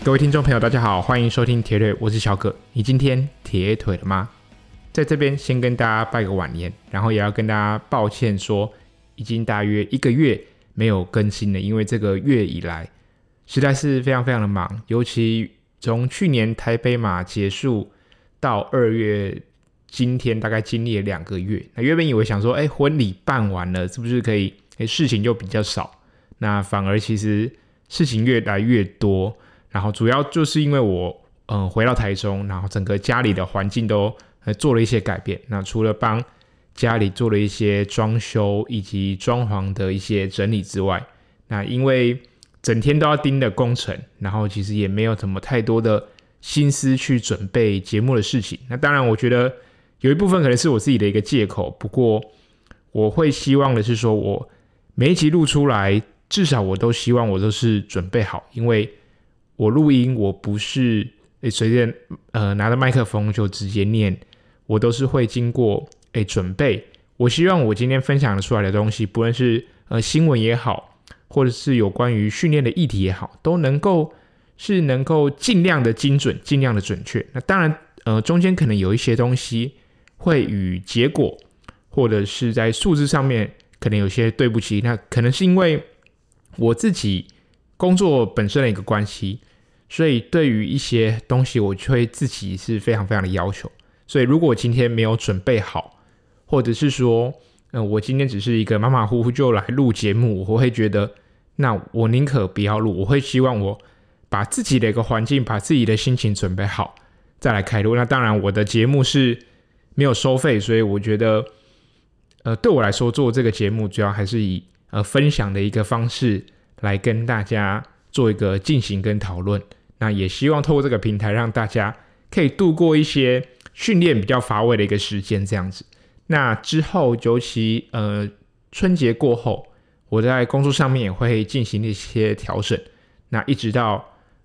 各位听众朋友大家好，欢迎收听铁腿，我是小葛。你今天铁腿了吗？在这边先跟大家拜个晚年，然后也要跟大家抱歉说，已经大约1个月没有更新了，因为这个月以来实在是非常非常的忙，尤其从去年台北马结束到2月今天大概经历了2个月。那原本以为想说婚礼办完了是不是可以事情就比较少，那反而其实事情越来越多，然后主要就是因为我回到台中，然后整个家里的环境都做了一些改变。那除了帮家里做了一些装修以及装潢的一些整理之外，那因为整天都要盯着工程，然后其实也没有什么太多的心思去准备节目的事情。那当然我觉得有一部分可能是我自己的一个借口，不过我会希望的是说，我每一集录出来至少我都希望我都是准备好，因为我录音我不是随便拿着麦克风就直接念，我都是会经过准备。我希望我今天分享出来的东西，不论是新闻也好，或者是有关于训练的议题也好，都能够尽量的精准，尽量的准确。那当然中间可能有一些东西会与结果或者是在数字上面可能有些对不起，那可能是因为我自己工作本身的一个关系，所以对于一些东西我就会自己是非常非常的要求。所以如果我今天没有准备好，或者是说我今天只是一个马马虎虎就来录节目，我会觉得那我宁可不要录，我会希望我把自己的一个环境，把自己的心情准备好再来开录。那当然我的节目是没有收费，所以我觉得对我来说做这个节目主要还是以分享的一个方式来跟大家做一个进行跟讨论。那也希望透过这个平台让大家可以度过一些训练比较乏味的一个时间这样子。那之后尤其春节过后，我在工作上面也会进行一些调整，那一直到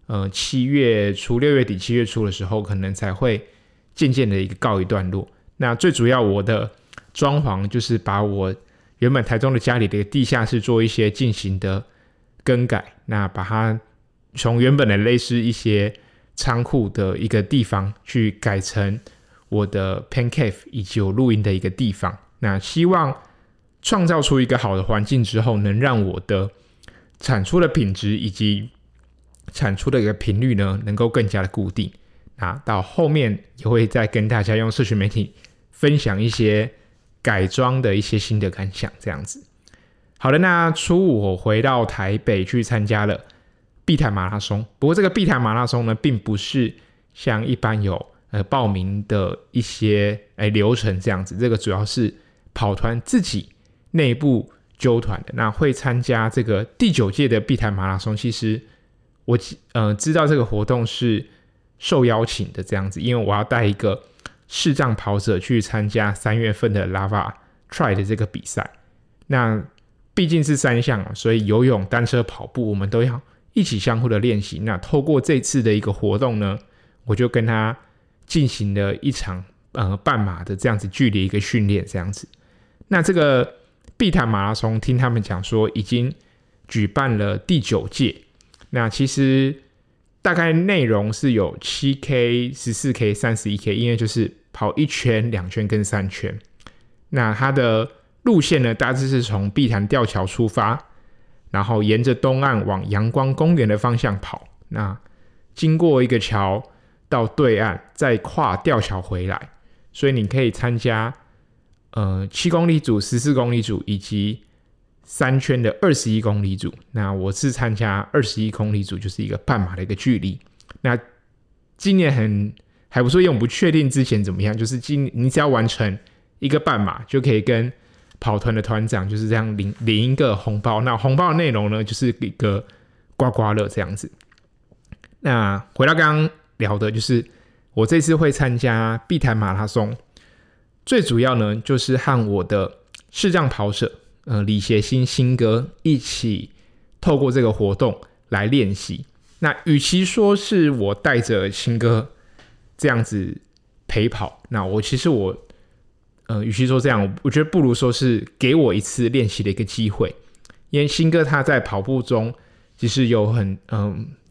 7月初6月底7月初的时候，可能才会渐渐的一个告一段落。那最主要我的装潢就是把我原本台中的家里的地下室做一些进行的更改，那把它从原本的类似一些仓库的一个地方去改成我的 Pen Cave 以及我录音的一个地方。那希望创造出一个好的环境之后，能让我的产出的品质以及产出的一个频率呢能够更加的固定。那到后面也会再跟大家用社群媒体分享一些改装的一些新的感想这样子。好的，那初五我回到台北去参加了碧潭马拉松。不过这个碧潭马拉松呢，并不是像一般有报名的一些流程这样子，这个主要是跑团自己内部揪团的。那会参加这个第9届的碧潭马拉松，其实我知道这个活动是受邀请的这样子，因为我要带一个视障跑者去参加3月份的 Lava Try 的这个比赛。那毕竟是3项所以游泳、单车、跑步我们都要一起相互的练习。那透过这次的一个活动呢，我就跟他进行了一场半马的这样子距离一个训练这样子。那这个碧潭马拉松听他们讲说已经举办了第9届，那其实大概内容是有 7K、14K、31K， 因为就是跑1圈、2圈跟3圈。那它的路线呢，大致是从碧潭吊桥出发，然后沿着东岸往阳光公园的方向跑，那经过一个桥到对岸，再跨吊桥回来。所以你可以参加7公里组、14公里组以及3圈的21公里组。那我是参加21公里组，就是一个半马的一个距离。那今年还不错，因为我不确定之前怎么样，就是你只要完成一个半马，就可以跟跑团的团长就是这样领一个红包。那红包的内容呢，就是一个刮刮乐这样子。那回到刚刚聊的，就是我这次会参加碧潭马拉松，最主要呢就是和我的视障跑者李协新哥一起透过这个活动来练习。那与其说是我带着新哥这样子陪跑，那其实与其说这样，我觉得不如说是给我一次练习的一个机会。因为新哥他在跑步中其实有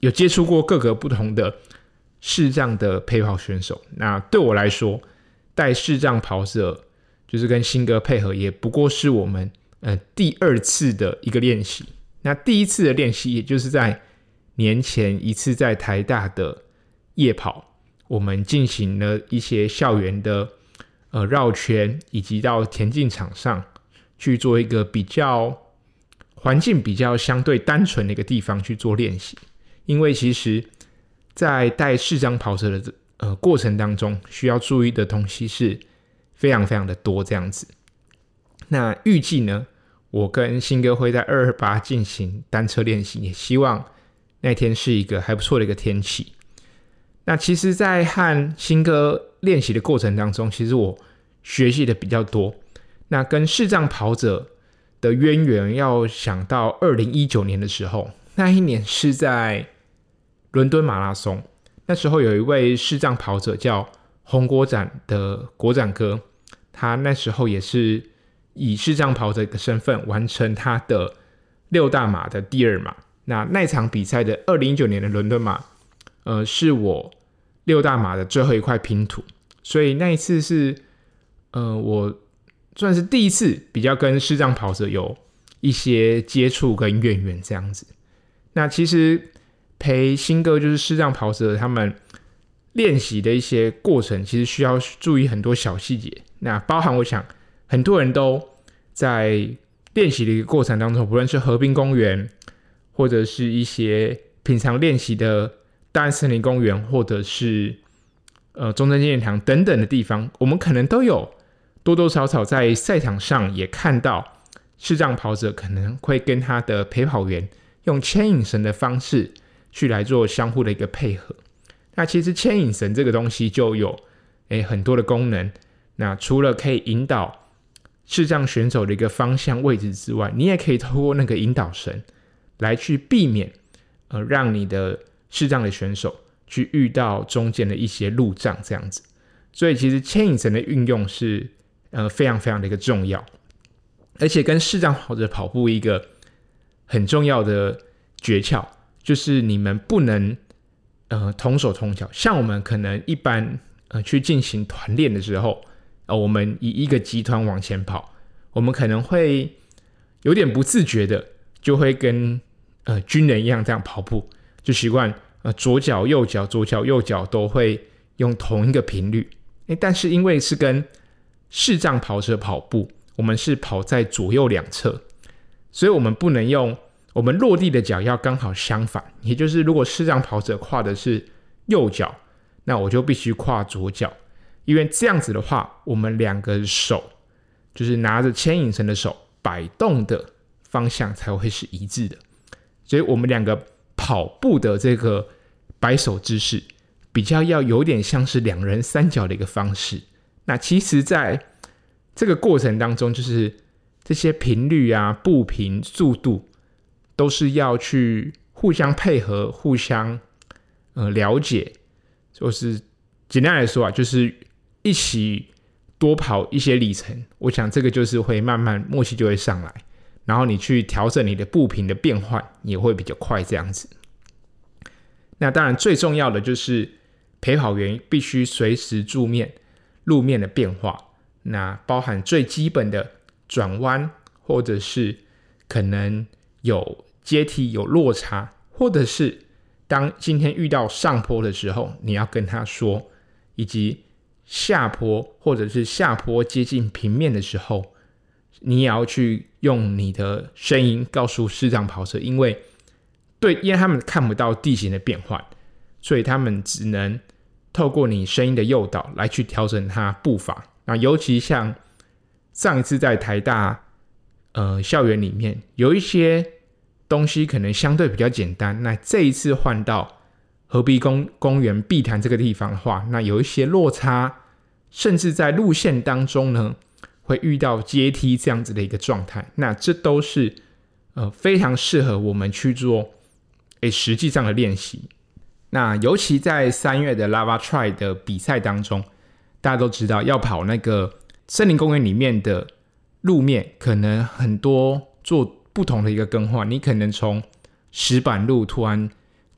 有接触过各个不同的视障的陪跑选手。那对我来说，带视障跑者就是跟新哥配合，也不过是我们第2次的一个练习。那第1次的练习，也就是在年前一次在台大的夜跑，我们进行了一些校园的绕圈，以及到田径场上去做一个环境比较相对单纯的一个地方去做练习。因为其实在带视障跑者的过程当中，需要注意的东西是非常非常的多这样子。那预计呢，我跟新哥会在228进行单车练习，也希望那天是一个还不错的一个天气。那其实在和新哥练习的过程当中，其实我学习的比较多。那跟视障跑者的渊源要想到2019年的时候，那一年是在伦敦马拉松，那时候有一位视障跑者叫洪国展的国展哥，他那时候也是以视障跑者的身份完成他的6大马的第2马。那场比赛的2019年的伦敦马，是我6大马的最后一块拼图，所以那一次是我算是第一次比较跟视障跑者有一些接触跟渊源这样子。那其实陪新哥就是视障跑者他们练习的一些过程，其实需要注意很多小细节。那包含我想很多人都在练习的一个过程当中，不论是河滨公园，或者是一些平常练习的大安森林公园，或者是中正纪念堂等等的地方，我们可能都有多多少少在赛场上也看到视障跑者可能会跟他的陪跑员用牵引绳的方式去来做相互的一个配合。那其实牵引绳这个东西就有很多的功能。那除了可以引导视障选手的一个方向位置之外，你也可以透过那个引导绳来去避免让你的视障的选手去遇到中间的一些路障这样子。所以其实牵引绳的运用是非常非常的一个重要，而且跟视障跑者跑步一个很重要的诀窍，就是你们不能同手同脚。像我们可能一般去进行团练的时候，我们以一个集团往前跑，我们可能会有点不自觉的就会跟军人一样这样跑步，就习惯左脚右脚左脚右脚都会用同一个频率。但是因为是跟视障跑者跑步，我们是跑在左右两侧，所以我们不能用我们落地的脚要刚好相反，也就是如果视障跑者跨的是右脚，那我就必须跨左脚，因为这样子的话，我们两个手就是拿着牵引绳的手摆动的方向才会是一致的。所以我们两个跑步的这个摆手姿势比较要有点像是两人三脚的一个方式。那其实在这个过程当中，就是这些频率啊、步频、速度都是要去互相配合、互相了解。就是简单来说啊，就是一起多跑一些里程，我想这个就是会慢慢默契就会上来，然后你去调整你的步频的变换也会比较快这样子。那当然最重要的就是陪跑员必须随时注意路面的变化，那包含最基本的转弯，或者是可能有阶梯有落差，或者是当今天遇到上坡的时候你要跟他说，以及下坡或者是下坡接近平面的时候，你也要去用你的声音告诉视障跑者，因为他们看不到地形的变换，所以他们只能透过你声音的诱导来去调整他步伐。那尤其像上一次在台大校园里面有一些东西可能相对比较简单，那这一次换到河滨公园碧潭这个地方的话，那有一些落差，甚至在路线当中呢会遇到阶梯这样子的一个状态，那这都是非常适合我们去做实际上的练习。那尤其在3月的 Lava Try 的比赛当中，大家都知道要跑那个森林公园里面的路面可能很多做不同的一个更换，你可能从石板路突然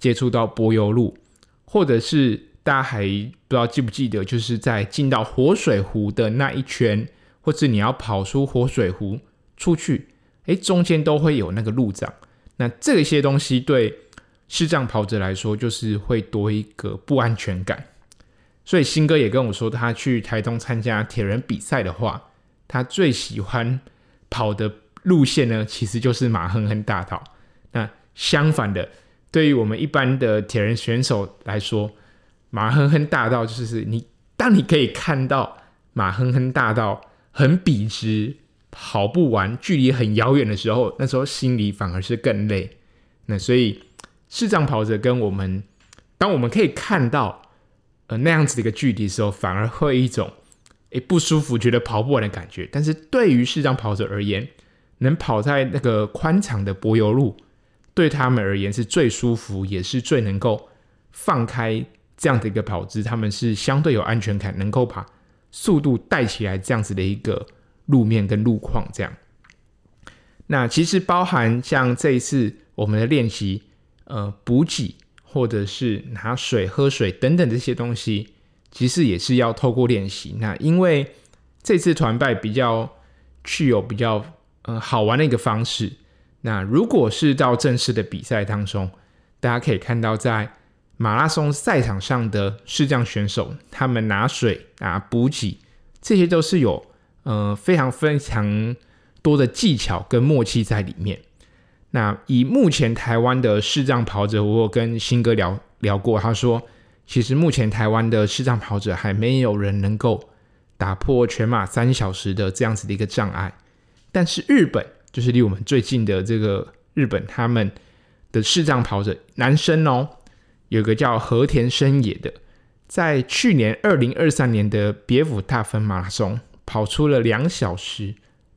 接触到柏油路，或者是大家还不知道记不记得，就是在进到活水湖的那一圈，或者你要跑出活水湖出去，中间都会有那个路障。那这些东西对视障跑者来说，就是会多一个不安全感。所以新哥也跟我说，他去台东参加铁人比赛的话，他最喜欢跑的路线呢，其实就是马亨亨大道。那相反的，对于我们一般的铁人选手来说，马亨亨大道就是当你可以看到马亨亨大道很笔直，跑不完，距离很遥远的时候，那时候心里反而是更累。那所以视障跑者跟我们，当我们可以看到那样子的一个距离的时候，反而会一种不舒服，觉得跑不完的感觉。但是对于视障跑者而言，能跑在那个宽敞的柏油路，对他们而言是最舒服，也是最能够放开这样的一个跑姿。他们是相对有安全感，能够把速度带起来这样子的一个路面跟路况这样。那其实包含像这一次我们的练习，补给或者是拿水喝水等等这些东西，其实也是要透过练习。那因为这次团拜比较具有比较好玩的一个方式，那如果是到正式的比赛当中，大家可以看到在马拉松赛场上的视障选手，他们拿水补给，这些都是有非常非常多的技巧跟默契在里面。那以目前台湾的视障跑者，我有跟新哥聊过，他说其实目前台湾的视障跑者还没有人能够打破全马3小时的这样子的一个障碍。但是日本，就是离我们最近的这个日本，他们的视障跑者男生有一个叫和田伸也的，在去年2023年的别府大分马拉松跑出了2小时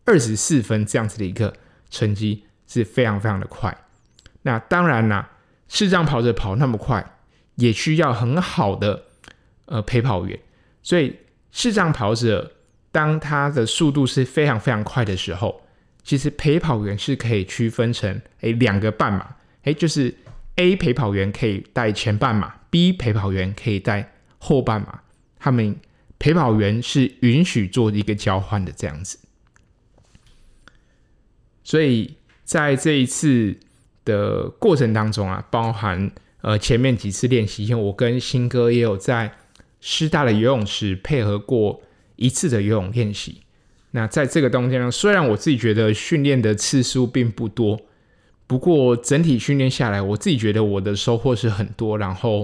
24分这样子的一个成绩，是非常非常的快。那当然啦，视障跑者跑那么快，也需要很好的陪跑员。所以视障跑者当他的速度是非常非常快的时候，其实陪跑员是可以区分成2个半马，就是 A 陪跑员可以带前半马， B 陪跑员可以带后半马，他们陪跑员是允许做一个交换的这样子。所以在这一次的过程当中包含前面几次练习，因为我跟新哥也有在师大的游泳池配合过1次的游泳练习。那在这个中间呢，虽然我自己觉得训练的次数并不多，不过整体训练下来，我自己觉得我的收获是很多。然后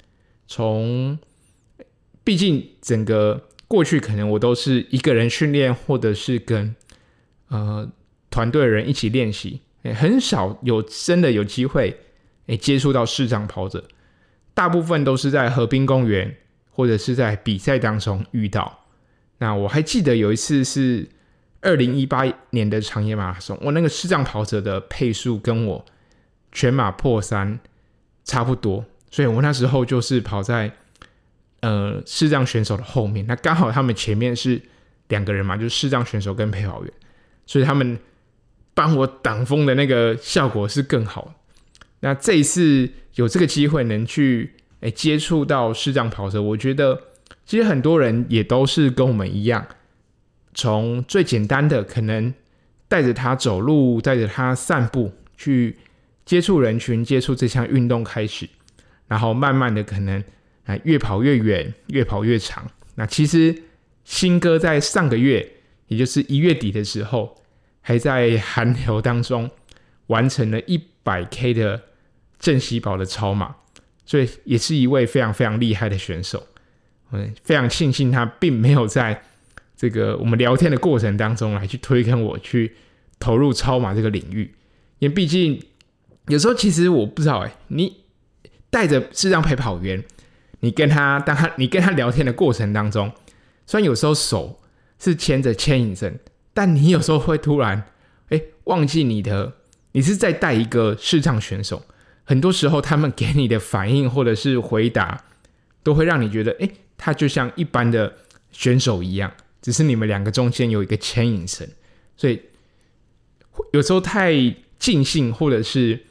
毕竟整个过去可能我都是一个人训练，或者是跟团队的人一起练习，很少真的有机会接触到视障跑者，大部分都是在河滨公园或者是在比赛当中遇到。那我还记得有一次是2018年的长野马拉松，我那个视障跑者的配速跟我全马破3差不多，所以我那时候就是跑在视障选手的后面。那刚好他们前面是2个人嘛，就是视障选手跟陪跑员，所以他们帮我挡风的那个效果是更好。那这一次有这个机会能去接触到视障跑者，我觉得其实很多人也都是跟我们一样，从最简单的可能带着他走路，带着他散步，去接触人群，接触这项运动开始，然后慢慢的可能越跑越远，越跑越长。那其实新哥在上个月，也就是1月底的时候，还在寒流当中完成了100K 的镇西堡的超马，所以也是一位非常非常厉害的选手。非常庆幸他并没有在这个我们聊天的过程当中来去推跟我去投入超马这个领域，因为毕竟有时候其实我不知道你带着视障陪跑员，你跟他聊天的过程当中，虽然有时候手是牵着牵引绳，但你有时候会突然忘记你是在带一个视障选手，很多时候他们给你的反应或者是回答都会让你觉得他就像一般的选手一样，只是你们2个中间有一个牵引绳。所以有时候太尽兴或者是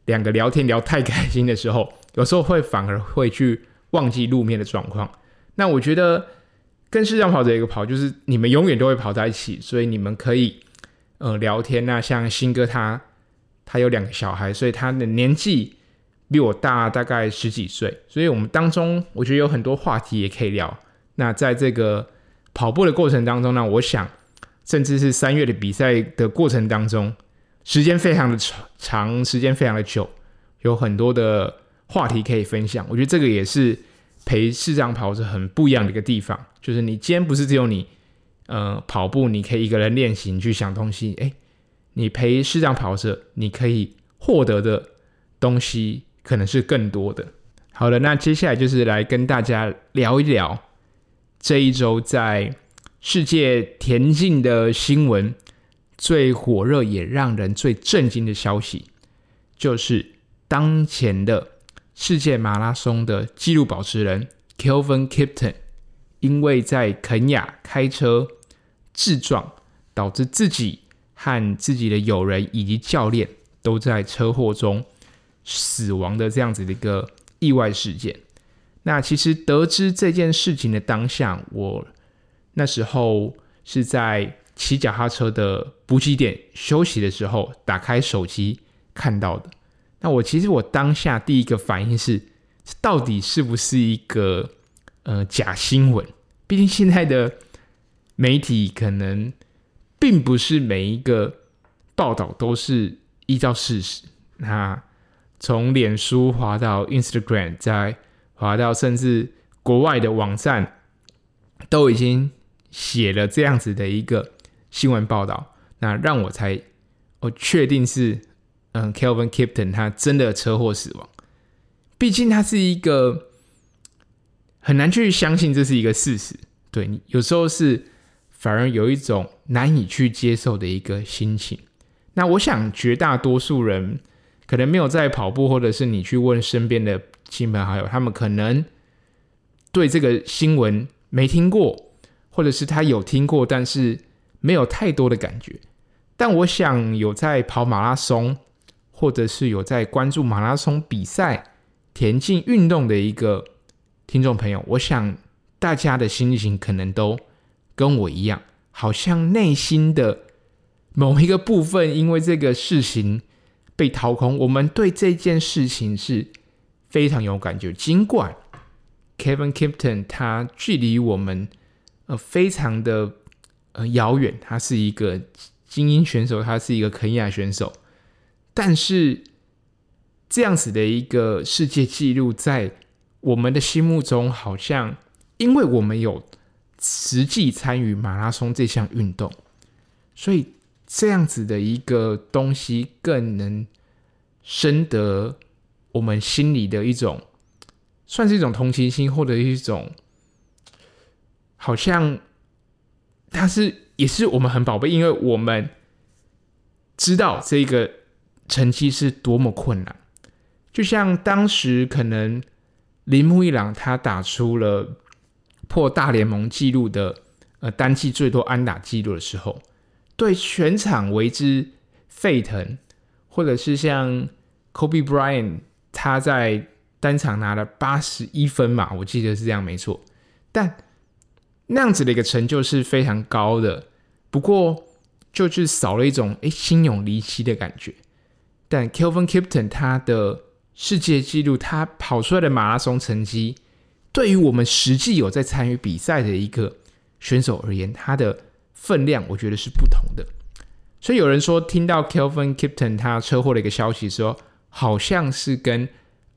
两个聊天聊太开心的时候，有时候反而会去忘记路面的状况。那我觉得跟视障跑者一个跑，就是你们永远都会跑在一起，所以你们可以聊天。那像新哥他有2个小孩，所以他的年纪比我大概10几岁，所以我们当中我觉得有很多话题也可以聊。那在这个跑步的过程当中呢，我想甚至是3月的比赛的过程当中，时间非常的长，时间非常的久，有很多的话题可以分享。我觉得这个也是陪视障跑者很不一样的一个地方，就是你今天不是只有你跑步，你可以一个人练习，你去想东西，你陪视障跑者，你可以获得的东西可能是更多的。好了，那接下来就是来跟大家聊一聊这一周在世界田径的新闻最火热也让人最震惊的消息，就是当前的世界马拉松的纪录保持人 Kelvin Kiptum 因为在肯亚开车自撞，导致自己和自己的友人以及教练都在车祸中死亡的这样子的一个意外事件。那其实得知这件事情的当下，我那时候是在骑脚踏车的补给点休息的时候打开手机看到的。那其实我当下第一个反应是，到底是不是一个假新闻？毕竟现在的媒体可能并不是每一个报道都是依照事实。那从脸书滑到 Instagram， 再滑到甚至国外的网站，都已经写了这样子的一个新闻报道，那让我才确定是Kelvin Kiptum 他真的车祸死亡。毕竟他是一个很难去相信这是一个事实，对，有时候是反而有一种难以去接受的一个心情。那我想绝大多数人可能没有在跑步，或者是你去问身边的亲朋好友，他们可能对这个新闻没听过，或者是他有听过，但是没有太多的感觉。但我想有在跑马拉松，或者是有在关注马拉松比赛、田径运动的一个听众朋友，我想大家的心情可能都跟我一样，好像内心的某一个部分因为这个事情被掏空，我们对这件事情是非常有感觉。尽管 Kelvin Kiptum 他距离我们非常的遥远，他是一个精英选手，他是一个肯亚选手，但是这样子的一个世界纪录在我们的心目中，好像因为我们有实际参与马拉松这项运动，所以这样子的一个东西更能深得我们心里的一种，算是一种同情心，或者一种好像它也是我们很宝贝，因为我们知道这个成绩是多么困难。就像当时可能铃木一朗他打出了破大联盟纪录的单季最多安打纪录的时候，对全场为之沸腾，或者是像 Kobe Bryant 他在单场拿了81分嘛，我记得是这样没错。但那样子的一个成就是非常高的，不过就是少了一种心有离奇的感觉。但 Kelvin Kiptum 他的世界纪录，他跑出来的马拉松成绩，对于我们实际有在参与比赛的一个选手而言，他的分量我觉得是不同的。所以有人说听到 Kelvin Kiptum 他车祸的一个消息说，好像是跟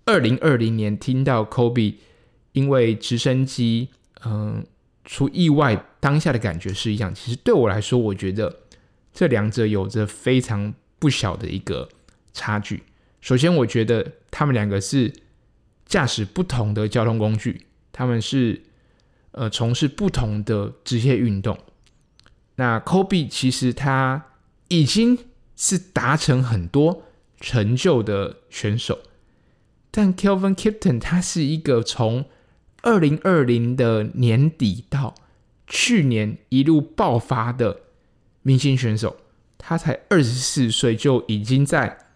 2020年听到 Kobe 因为直升机出意外当下的感觉是一样。其实对我来说，我觉得这两者有着非常不小的一个差距。首先我觉得他们两个是驾驶不同的交通工具，他们是从事不同的职业运动。那 Kobe 其实他已经是达成很多成就的选手，但 Kelvin Kiptum 他是一个从2020的年底到去年一路爆发的明星选手。他才24岁就已经在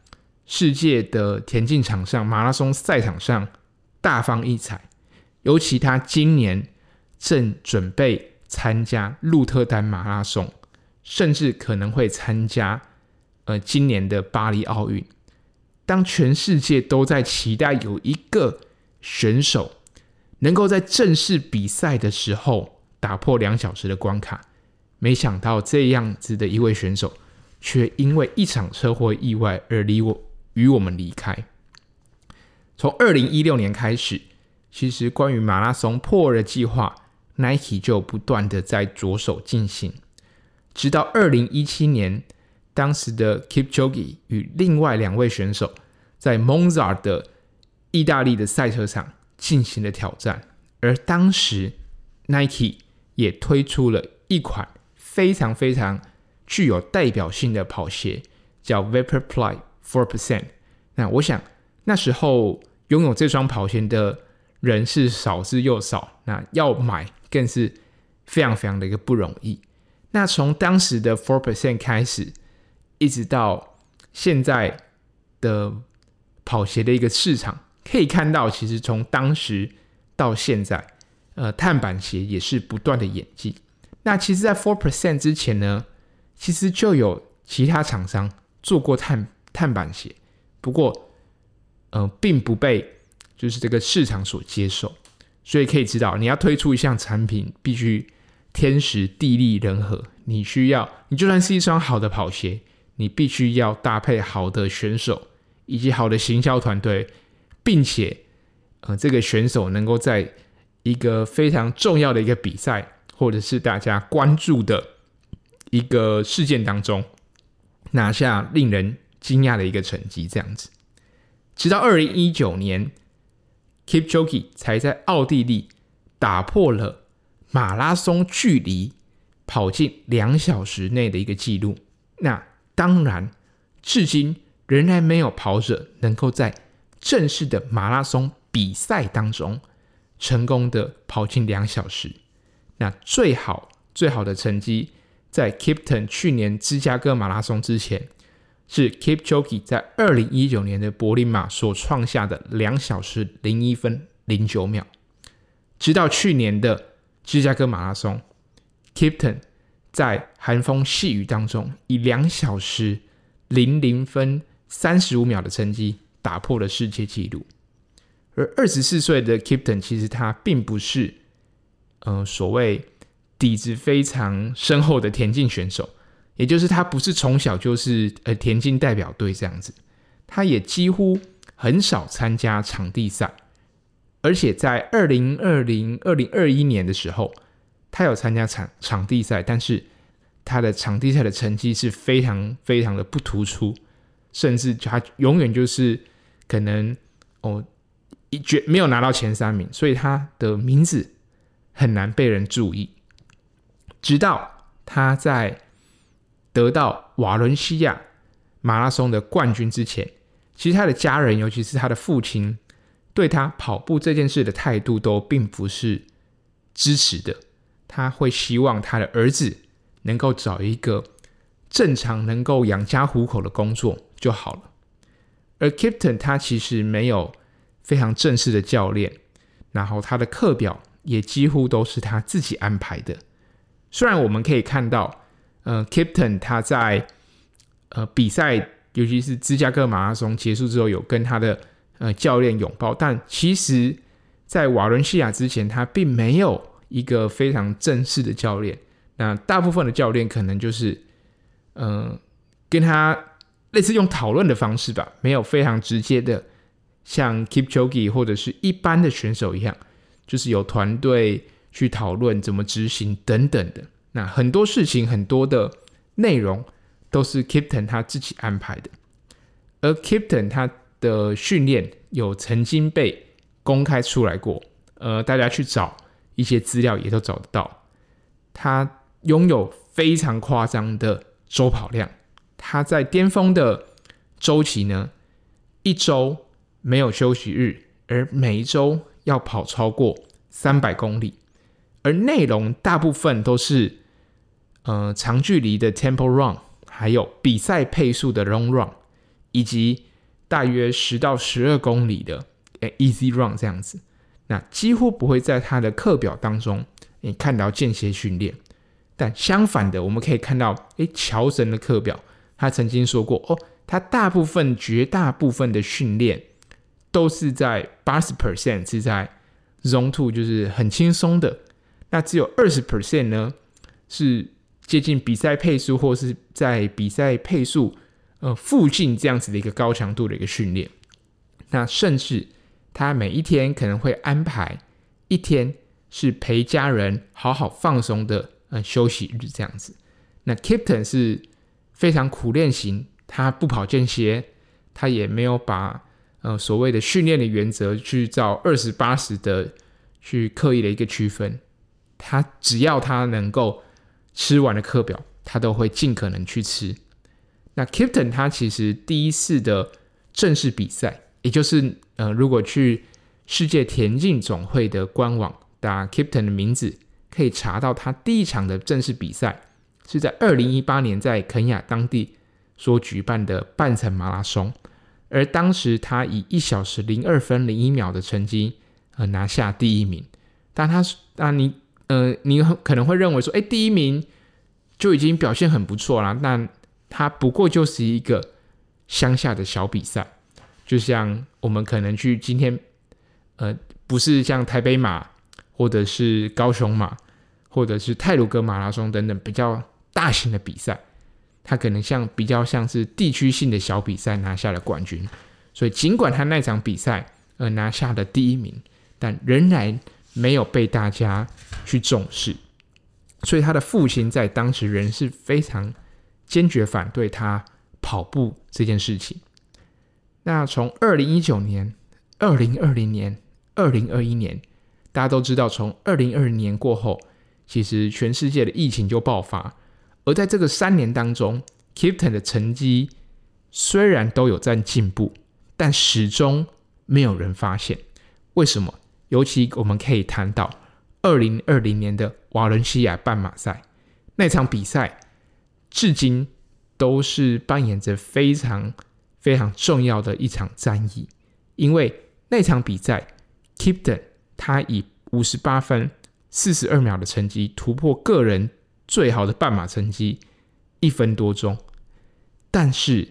世界的田径场上、马拉松赛场上大放异彩。尤其他今年正准备参加鹿特丹马拉松，甚至可能会参加今年的巴黎奥运。当全世界都在期待有一个选手能够在正式比赛的时候打破2小时的关卡，没想到这样子的一位选手却因为一场车祸意外而与我们离开。从2016年开始，其实关于马拉松破的计划 Nike 就不断的在着手进行，直到2017年，当时的 Kipchoge 与另外2位选手在 Monza 的意大利的赛车场进行了挑战，而当时 Nike 也推出了一款非常非常具有代表性的跑鞋，叫 Vaporfly 4%。 那我想那时候拥有这双跑鞋的人是少之又少，那要买更是非常非常的一个不容易。那从当时的 4% 开始，一直到现在的跑鞋的一个市场，可以看到其实从当时到现在碳板鞋也是不断的演进。那其实在 4% 之前呢，其实就有其他厂商做过碳板鞋，不过并不被就是这个市场所接受。所以可以知道，你要推出一项产品必须天时地利人和，你就算是一双好的跑鞋，你必须要搭配好的选手以及好的行销团队，并且这个选手能够在一个非常重要的一个比赛或者是大家关注的一个事件当中拿下令人惊讶的一个成绩，这样子。直到2019年 Kipchoge 才在奥地利打破了马拉松距离跑进2小时内的一个记录。那当然至今仍然没有跑者能够在正式的马拉松比赛当中成功的跑进2小时。那最好的成绩在 Kipton 去年芝加哥马拉松之前，是 Kipchoge 在2019年的柏林马所创下的2小时01分09秒。直到去年的芝加哥马拉松， Kipton 在寒风细雨当中以2小时00分35秒的成绩打破了世界纪录。而24岁的 Kipton 其实他并不是所谓底子非常深厚的田径选手，也就是他不是从小就是田径代表队这样子，他也几乎很少参加场地赛。而且在2020、2021年的时候，他有参加场地赛，但是他的场地赛的成绩是非常非常的不突出，甚至他永远就是可能没有拿到前3名，所以他的名字很难被人注意。直到他在得到瓦伦西亚马拉松的冠军之前，其实他的家人，尤其是他的父亲，对他跑步这件事的态度都并不是支持的。他会希望他的儿子能够找一个正常能够养家糊口的工作就好了。而 Kipton 他其实没有非常正式的教练，然后他的课表也几乎都是他自己安排的。虽然我们可以看到Kipton 他在比赛，尤其是芝加哥马拉松结束之后有跟他的教练拥抱，但其实在瓦伦西亚之前他并没有一个非常正式的教练。那大部分的教练可能就是跟他类似用讨论的方式吧，没有非常直接的像 Kipchoge 或者是一般的选手一样，就是有团队去讨论怎么执行等等的。那很多事情很多的内容都是 Kipton 他自己安排的。而 Kipton 他的训练有曾经被公开出来过，大家去找一些资料也都找得到。他拥有非常夸张的周跑量，他在巅峰的周期呢，一周没有休息日，而每一周要跑超过300公里，而内容大部分都是长距离的 tempo run， 还有比赛配速的 long run， 以及大约10到12公里的easy run 这样子，那几乎不会在他的课表当中你看到间歇训练。但相反的，我们可以看到乔神的课表，他曾经说过他绝大部分的训练都是在 80% 是在 Zone 2，就是很轻松的，那只有 20% 呢是接近比赛配速或是在比赛配速附近这样子的一个高强度的一个训练。那甚至他每一天可能会安排一天是陪家人好好放松的休息日这样子。那 Kipton 是非常苦练型，他不跑间歇，他也没有把所谓的训练的原则去照20-80的去刻意的一个区分，他只要他能够吃完的课表，他都会尽可能去吃。那 Kipton 他其实第一次的正式比赛，也就是如果去世界田径总会的官网打 Kipton 的名字，可以查到他第一场的正式比赛是在2018年在肯亚当地所举办的半程马拉松，而当时他以1小时02分01秒的成绩拿下第一名。但你可能会认为说第一名就已经表现很不错啦，那他不过就是一个乡下的小比赛，就像我们可能去今天不是像台北马或者是高雄马或者是太鲁阁马拉松等等比较大型的比赛，他可能比较像是地区性的小比赛拿下了冠军。所以尽管他那场比赛拿下了第一名，但仍然没有被大家去重视。所以他的父亲在当时仍是非常坚决反对他跑步这件事情。那从2019年、2020年、2021年，大家都知道从2020年过后，其实全世界的疫情就爆发，而在这个3年当中 Kipton 的成绩虽然都有在进步，但始终没有人发现。为什么？尤其我们可以谈到2020年的瓦伦西亚半马赛，那场比赛至今都是扮演着非常非常重要的一场战役。因为那场比赛 Kipton 他以58分42秒的成绩突破个人最好的半马成绩1分多钟，但是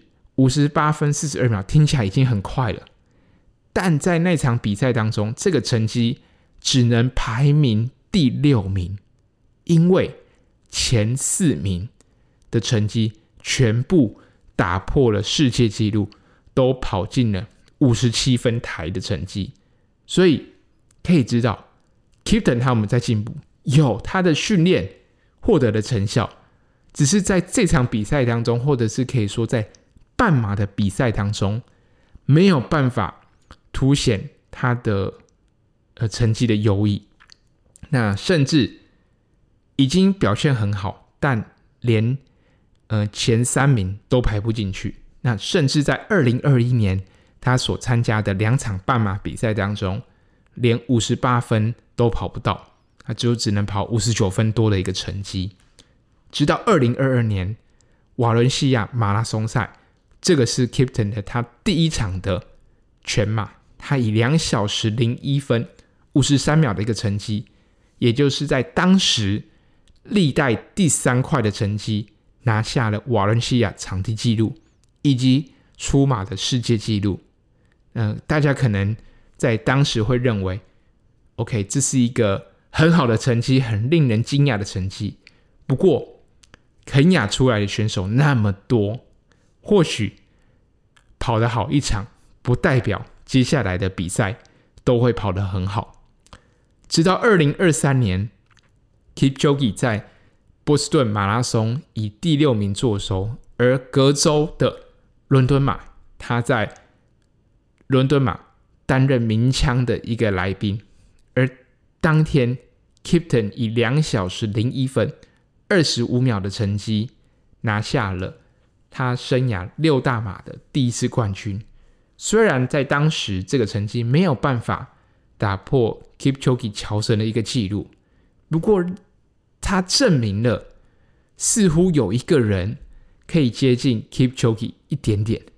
58分42秒听起来已经很快了，但在那场比赛当中，这个成绩只能排名第6名，因为前4名的成绩全部打破了世界纪录，都跑进了57分台的成绩。所以可以知道 Kipton 他们在进步，有他的训练获得的成效，只是在这场比赛当中，或者是可以说在半马的比赛当中，没有办法凸显他的成绩的优异。那甚至已经表现很好，但连前3名都排不进去。那甚至在2021年他所参加的2场半马比赛当中，连58分都跑不到，他只能跑59分多的一个成绩。直到2022年瓦伦西亚马拉松赛，这个是 Kipton 的他第一场的全马，他以2小时01分53秒的一个成绩，也就是在当时历代第3快的成绩，拿下了瓦伦西亚场地纪录以及出马的世界纪录。大家可能在当时会认为 OK 这是一个很好的成绩，很令人惊讶的成绩。不过肯亚出来的选手那么多，或许跑得好一场不代表接下来的比赛都会跑得很好。直到2023年 Kipchoge 在波士顿马拉松以第6名作收，而隔周的伦敦马，他在伦敦马担任鸣枪的一个来宾，而当天 Kipton 以2小时01分25秒的成绩拿下了他生涯6大马的第1次冠军。虽然在当时这个成绩没有办法打破 Kipchoge 乔神的一个纪录，不过他证明了似乎有一个人可以接近 Kipchoge 一点点，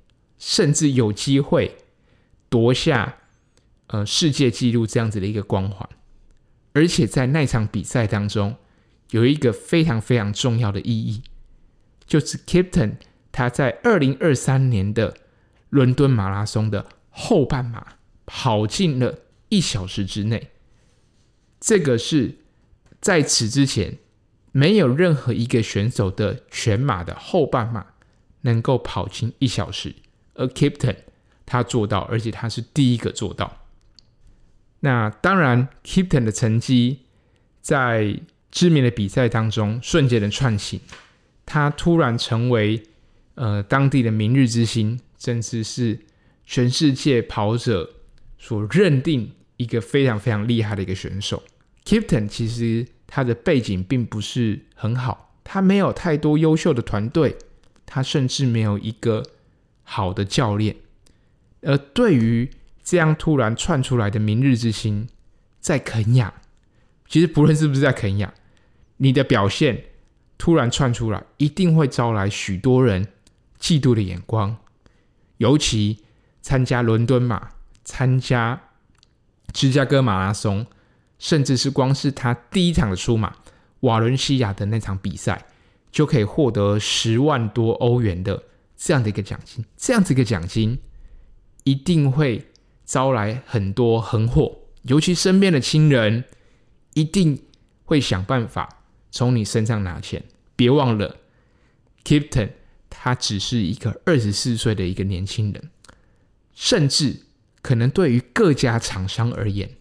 甚至有机会夺下世界纪录这样子的一个光环。而且在那场比赛当中有一个非常非常重要的意义，就是 Kipton 他在2023年的伦敦马拉松的后半马跑进了1小时之内。这个是在此之前没有任何一个选手的全马的后半马能够跑进1小时，而 Kipton 他做到，而且他是第一个做到。那当然 Kipton 的成绩在知名的比赛当中瞬间的窜起，他突然成为当地的明日之星，甚至是全世界跑者所认定一个非常非常厉害的一个选手。 Kipton 其实他的背景并不是很好，他没有太多优秀的团队，他甚至没有一个好的教练。而对于这样突然窜出来的明日之星，在肯亚，其实不论是不是在肯亚，你的表现突然窜出来，一定会招来许多人嫉妒的眼光。尤其参加伦敦马、参加芝加哥马拉松，甚至是光是他第一场的出马瓦伦西亚的那场比赛，就可以获得10万多欧元的这样的一个奖金。这样子一个奖金一定会招来很多横祸，尤其身边的亲人一定会想办法从你身上拿钱。别忘了 Kipton 他只是一个24岁的一个年轻人，甚至可能对于各家厂商而言，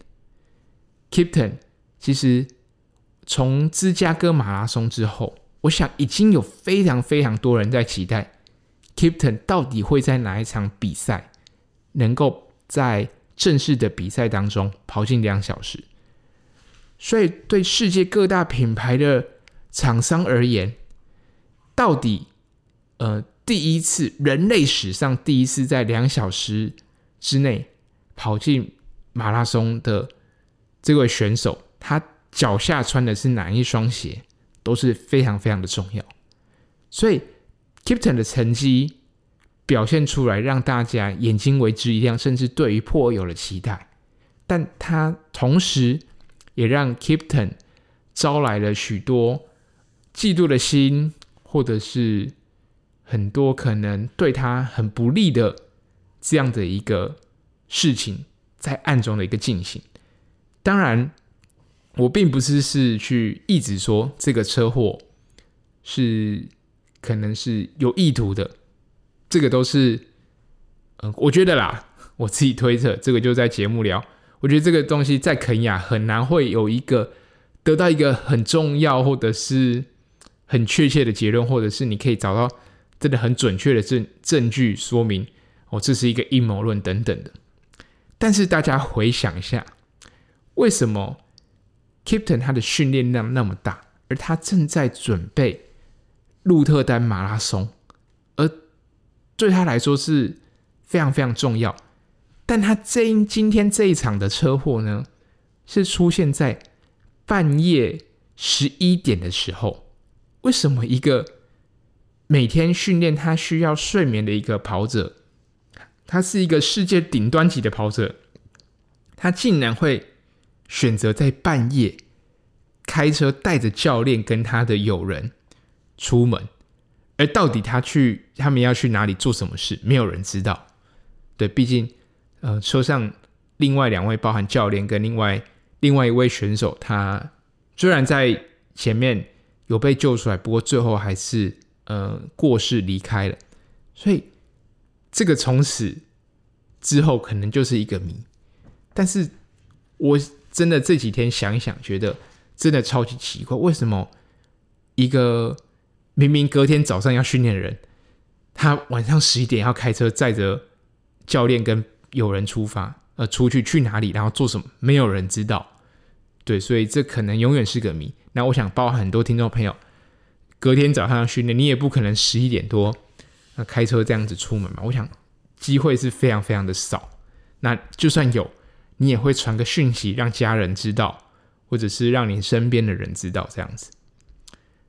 Kipton 其实从芝加哥马拉松之后，我想已经有非常非常多人在期待 Kipton 到底会在哪一场比赛能够在正式的比赛当中跑进2小时。所以对世界各大品牌的厂商而言，到底第一次人类史上第一次在2小时之内跑进马拉松的这位选手，他脚下穿的是哪一双鞋，都是非常非常的重要。所以 Kipton 的成绩表现出来，让大家眼睛为之一亮，甚至对于破有了期待。但他同时也让 Kipton 招来了许多嫉妒的心，或者是很多可能对他很不利的这样的一个事情在暗中的一个进行。当然我并不是去一直说这个车祸是可能是有意图的，这个都是我觉得啦，我自己推测，这个就在节目聊。我觉得这个东西在肯亚很难会有一个得到一个很重要或者是很确切的结论，或者是你可以找到真的很准确的证据说明这是一个阴谋论等等的。但是大家回想一下，为什么 Kipton 他的训练量那么大，而他正在准备鹿特丹马拉松，而对他来说是非常非常重要，但他今天这一场的车祸呢，是出现在半夜11点的时候。为什么一个每天训练他需要睡眠的一个跑者，他是一个世界顶端级的跑者，他竟然会选择在半夜开车带着教练跟他的友人出门？而到底他们要去哪里做什么事，没有人知道。对，毕竟车上另外2位包含教练跟另外一位选手，他虽然在前面有被救出来，不过最后还是过世离开了。所以这个从此之后可能就是一个谜。但是我真的这几天想一想，觉得真的超级奇怪，为什么一个明明隔天早上要训练的人，他晚上11点要开车载着教练跟友人出发，出去哪里，然后做什么，没有人知道。对，所以这可能永远是个谜。那我想包含很多听众朋友，隔天早上要训练，你也不可能11点多开车这样子出门嘛。我想机会是非常非常的少。那就算有，你也会传个讯息让家人知道，或者是让你身边的人知道这样子。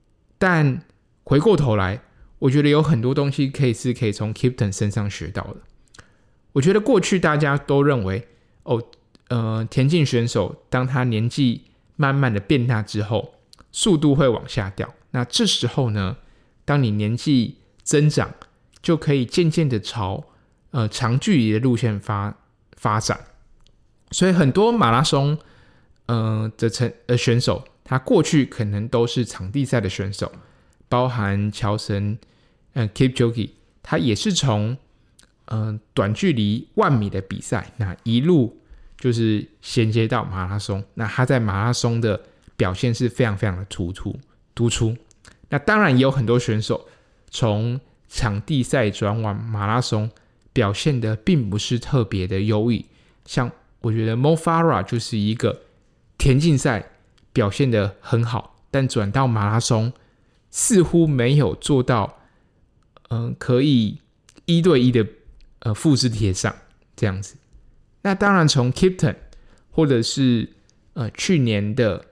但回过头来，我觉得有很多东西可以从 Kipton 身上学到的。 我觉得过去大家都认为田径选手当他年纪慢慢的变大之后，速度会往下掉。那这时候呢，当你年纪增长，就可以渐渐的朝长距离的路线发展。所以很多马拉松的选手，他过去可能都是场地赛的选手，包含乔森Kipchoge， 他也是从短距离10000米的比赛，那一路就是衔接到马拉松。那他在马拉松的表现是非常非常的突出。那当然也有很多选手从场地赛转往马拉松，表现的并不是特别的优异。像我觉得 Mo Farah 就是一个田径赛表现的很好，但转到马拉松似乎没有做到可以1对1的复制贴上这样子。那当然从 Kipton 或者是去年的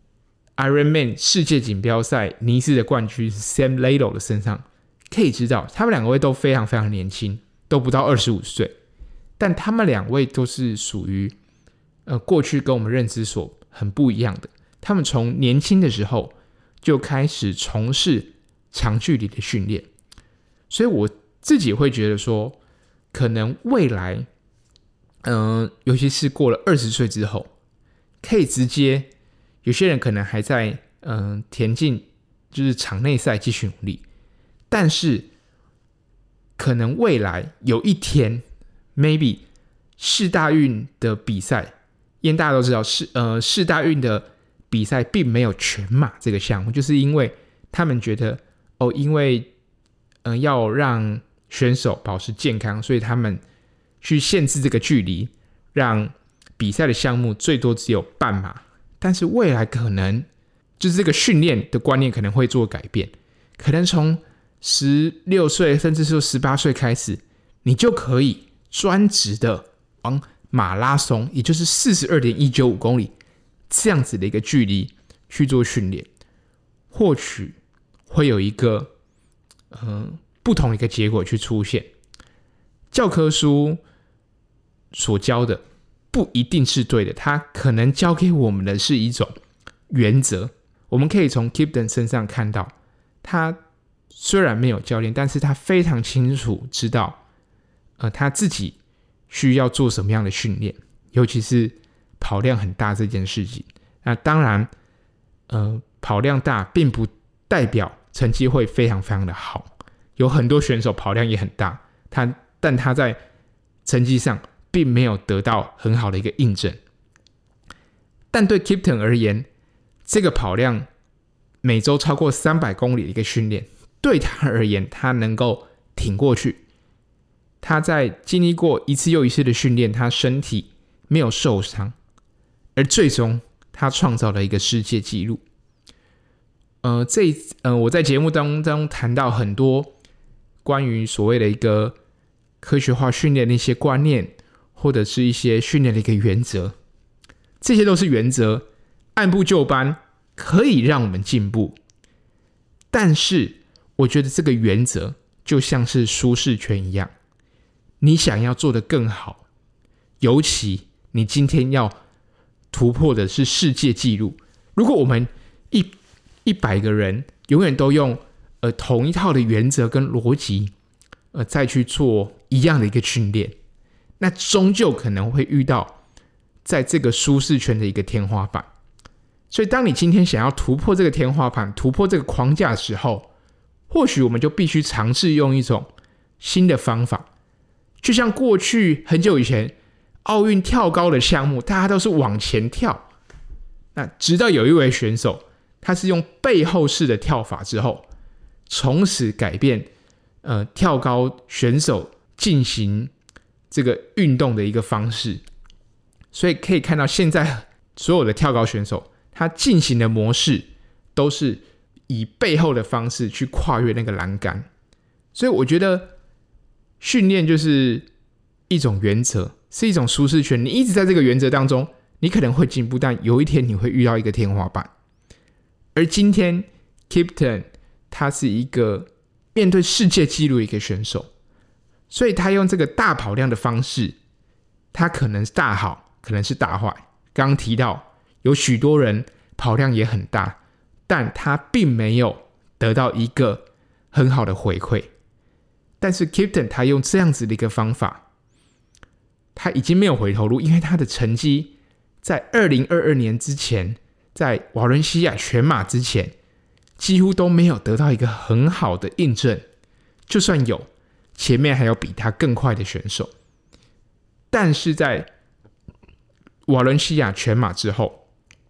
Ironman 世界锦标赛尼斯的冠军 Sam Laidlaw 的身上可以知道，他们两位都非常非常年轻，都不到25岁，但他们两位都是属于过去跟我们认知所很不一样的。他们从年轻的时候就开始从事长距离的训练，所以我自己会觉得说，可能未来尤其是过了20岁之后，可以直接，有些人可能还在田径就是场内赛继续努力，但是可能未来有一天 maybe 世大运的比赛，因为大家都知道世大运的比赛并没有全马这个项目，就是因为他们觉得因为要让选手保持健康，所以他们去限制这个距离，让比赛的项目最多只有半马。但是未来可能就是这个训练的观念可能会做改变，可能从16岁甚至是18岁开始，你就可以专职的往马拉松，也就是 42.195 公里这样子的一个距离去做训练，或许会有一个不同的一个结果去出现。教科书所教的不一定是对的，它可能教给我们的是一种原则。我们可以从 Kipton 身上看到，他虽然没有教练，但是他非常清楚知道他自己需要做什么样的训练，尤其是跑量很大这件事情。那当然跑量大并不代表成绩会非常非常的好，有很多选手跑量也很大，但他在成绩上并没有得到很好的一个印证。但对 Kipton 而言，这个跑量每周超过300公里的一个训练，对他而言，他能够挺过去。他在经历过一次又一次的训练，他身体没有受伤，而最终他创造了一个世界纪录。我在节目当中谈到很多关于所谓的一个科学化训练的一些观念，或者是一些训练的一个原则，这些都是原则，按部就班可以让我们进步。但是我觉得这个原则就像是舒适圈一样，你想要做得更好，尤其你今天要突破的是世界纪录，如果我们100个人永远都用同一套的原则跟逻辑再去做一样的一个训练，那终究可能会遇到在这个舒适圈的一个天花板。所以当你今天想要突破这个天花板，突破这个框架的时候，或许我们就必须尝试用一种新的方法。就像过去很久以前奥运跳高的项目，大家都是往前跳，那直到有一位选手他是用背后式的跳法之后，从此改变跳高选手进行这个运动的一个方式。所以可以看到现在所有的跳高选手他进行的模式都是以背后的方式去跨越那个栏杆。所以我觉得训练就是一种原则，是一种舒适圈，你一直在这个原则当中，你可能会进步，但有一天你会遇到一个天花板。而今天 Kipton 他是一个面对世界纪录的一个选手， 所以他用这个大跑量的方式，他可能是大好，可能是大坏。刚刚提到有许多人跑量也很大，但他并没有得到一个很好的回馈。但是 Kipton 他用这样子的一个方法，他已经没有回头路，因为他的成绩在2022年之前，在瓦伦西亚全马之前，几乎都没有得到一个很好的印证。就算有，前面还有比他更快的选手。但是在瓦伦西亚全马之后，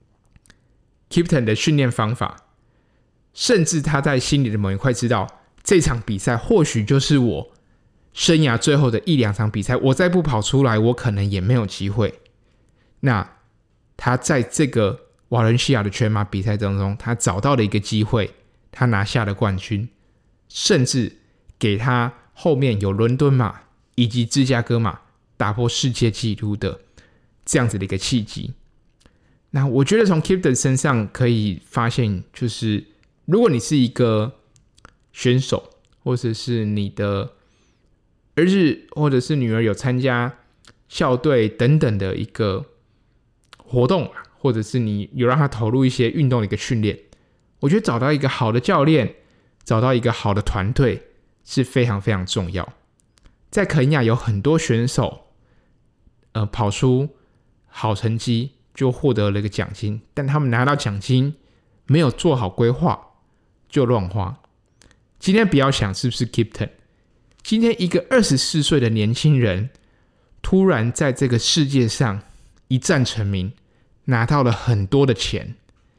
Kipton 的训练方法，甚至他在心里的某一块知道，这场比赛或许就是我生涯最后的1-2场比赛，我再不跑出来，我可能也没有机会。那他在这个瓦伦西亚的全马比赛当中，他找到了一个机会，他拿下了冠军，甚至给他后面有伦敦马以及芝加哥马打破世界纪录的这样子的一个契机。那我觉得从 Kipton 身上可以发现，就是如果你是一个选手，或者是你的儿子或者是女儿有参加校队等等的一个活动，或者是你有让他投入一些运动的一个训练，我觉得找到一个好的教练，找到一个好的团队是非常非常重要。在肯亚有很多选手跑出好成绩就获得了一个奖金，但他们拿到奖金没有做好规划就乱花。今天不要想是不是 Kipton， 今天一个24岁的年轻人突然在这个世界上一战成名，拿到了很多的钱。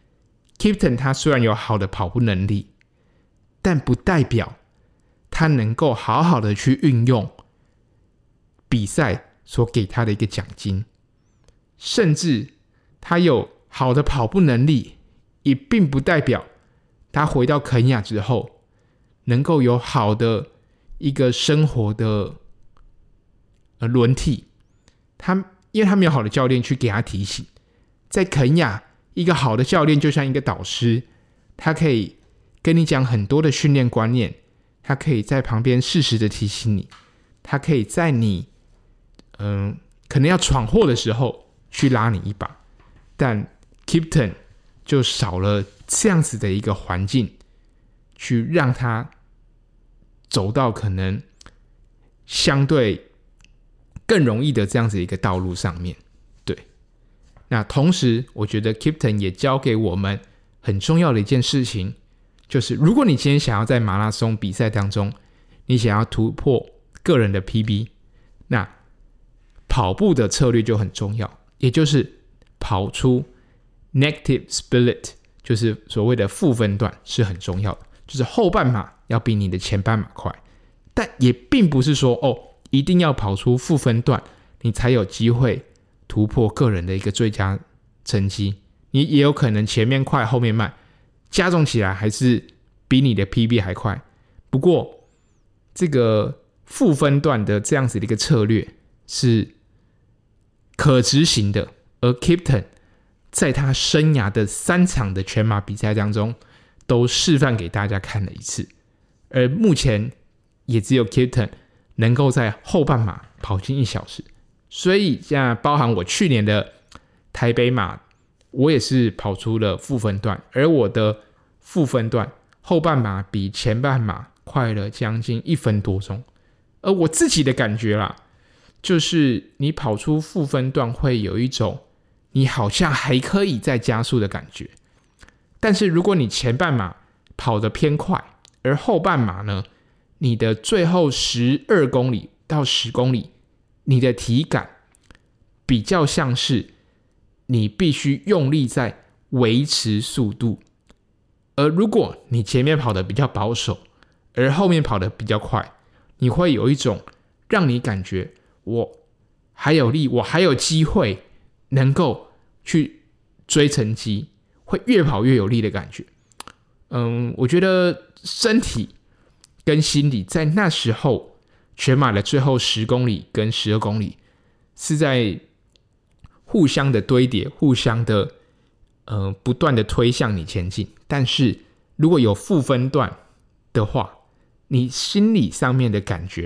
Kipton 他虽然有好的跑步能力，但不代表他能够好好的去运用比赛所给他的一个奖金，甚至他有好的跑步能力，也并不代表他回到肯亚之后能够有好的一个生活的轮替。因为他没有好的教练去给他提醒。在肯亚，一个好的教练就像一个导师，他可以跟你讲很多的训练观念，他可以在旁边适时的提醒你，他可以在你可能要闯祸的时候去拉你一把。但 Kipton 就少了这样子的一个环境，去让他走到可能相对更容易的这样子一个道路上面。对，那同时我觉得 Kipton 也教给我们很重要的一件事情，就是如果你今天想要在马拉松比赛当中，你想要突破个人的 PB， 那跑步的策略就很重要，也就是跑出 negative split， 就是所谓的负分段是很重要的，就是后半马要比你的前半马快。但也并不是说一定要跑出负分段你才有机会突破个人的一个最佳成绩，你也有可能前面快后面慢，加重起来还是比你的 PB 还快。不过这个负分段的这样子的一个策略是可执行的，而 Kipton 在他生涯的3场的全马比赛当中都示范给大家看了一次，而目前也只有 Kipton 能够在后半马跑进1小时。所以现在包含我去年的台北马，我也是跑出了负分段，而我的负分段后半马比前半马快了将近1分多钟。而我自己的感觉啦，就是你跑出负分段会有一种你好像还可以再加速的感觉，但是如果你前半马跑得偏快，而后半马呢，你的最后12公里到10公里，你的体感比较像是你必须用力在维持速度。而如果你前面跑得比较保守，而后面跑得比较快，你会有一种让你感觉我还有力，我还有机会能够去追成绩，会越跑越有力的感觉。我觉得身体跟心理在那时候全马的最后10公里跟12公里是在互相的堆叠，互相的不断的推向你前进。但是如果有负分段的话，你心理上面的感觉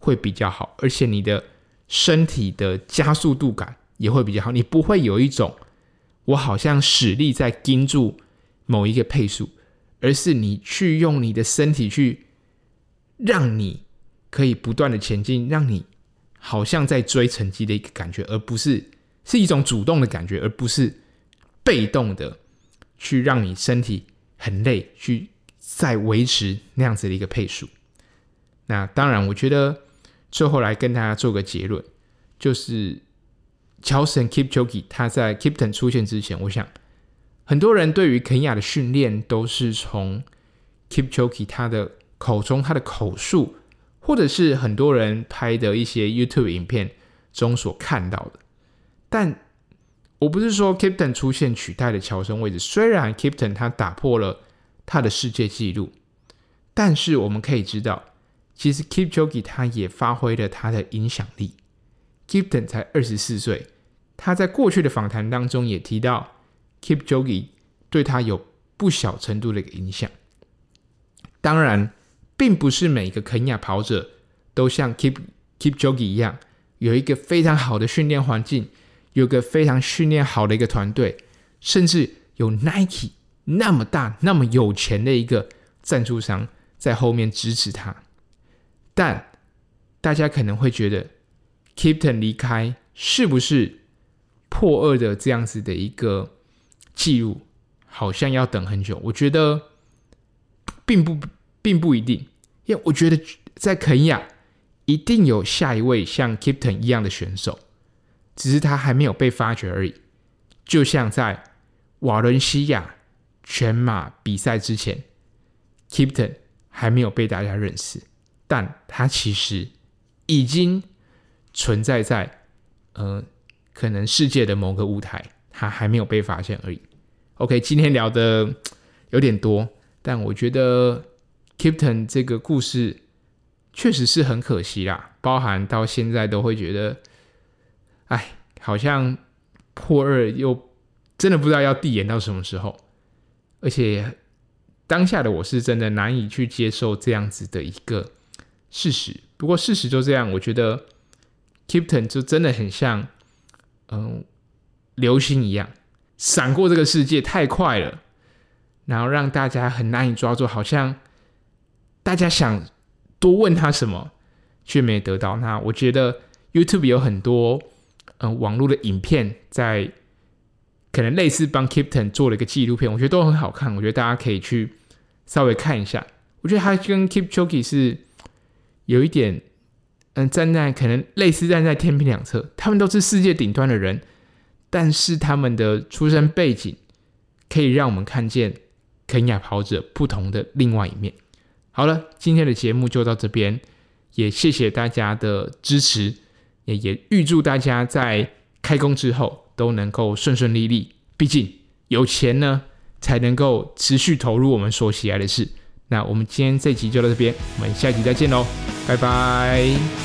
会比较好，而且你的身体的加速度感也会比较好，你不会有一种我好像使力在盯住某一个配速，而是你去用你的身体去让你可以不断的前进，让你好像在追成绩的一个感觉，而不是是一种主动的感觉，而不是被动的去让你身体很累，去再维持那样子的一个配速。那当然我觉得最后来跟大家做个结论，就是乔神 Kipchoge 他在 Kipton 出现之前，我想很多人对于肯亚的训练都是从 Kipchoge 他的口中他的口述，或者是很多人拍的一些 YouTube 影片中所看到的。但我不是说 Kipton 出现取代了乔神位置，虽然 Kipton 他打破了他的世界纪录，但是我们可以知道其实 Kipchoge 他也发挥了他的影响力。 Kipton 才24岁，他在过去的访谈当中也提到 Kipchoge 对他有不小程度的一个影响。当然并不是每个肯亚跑者都像 Kipchoge 一样有一个非常好的训练环境，有个非常训练好的一个团队，甚至有 Nike 那么大那么有钱的一个赞助商在后面支持他。但大家可能会觉得 Kipton 离开是不是破2的这样子的一个记录好像要等很久？我觉得并不一定，因为我觉得在肯亚一定有下一位像 Kipton 一样的选手，只是他还没有被发掘而已。就像在瓦伦西亚全马比赛之前， Kipton 还没有被大家认识，但他其实已经存在在可能世界的某个舞台，他还没有被发现而已。 OK， 今天聊的有点多，但我觉得 Kipton 这个故事确实是很可惜啦，包含到现在都会觉得好像破2又真的不知道要递延到什么时候，而且当下的我是真的难以去接受这样子的一个事实。不过事实就这样，我觉得 Kipton 就真的很像流星一样闪过这个世界，太快了，然后让大家很难以抓住，好像大家想多问他什么却没得到。那我觉得 YouTube 有很多网络的影片，在可能类似帮 Kipton 做了一个纪录片，我觉得都很好看，我觉得大家可以去稍微看一下。我觉得他跟 Kipchoge 是有一点站在可能类似站在天平两侧，他们都是世界顶端的人，但是他们的出身背景可以让我们看见肯亚跑者不同的另外一面。好了，今天的节目就到这边，也谢谢大家的支持，也预祝大家在开工之后都能够顺顺利利，毕竟有钱呢才能够持续投入我们所喜爱的事。那我们今天这集就到这边，我们下集再见咯，拜拜。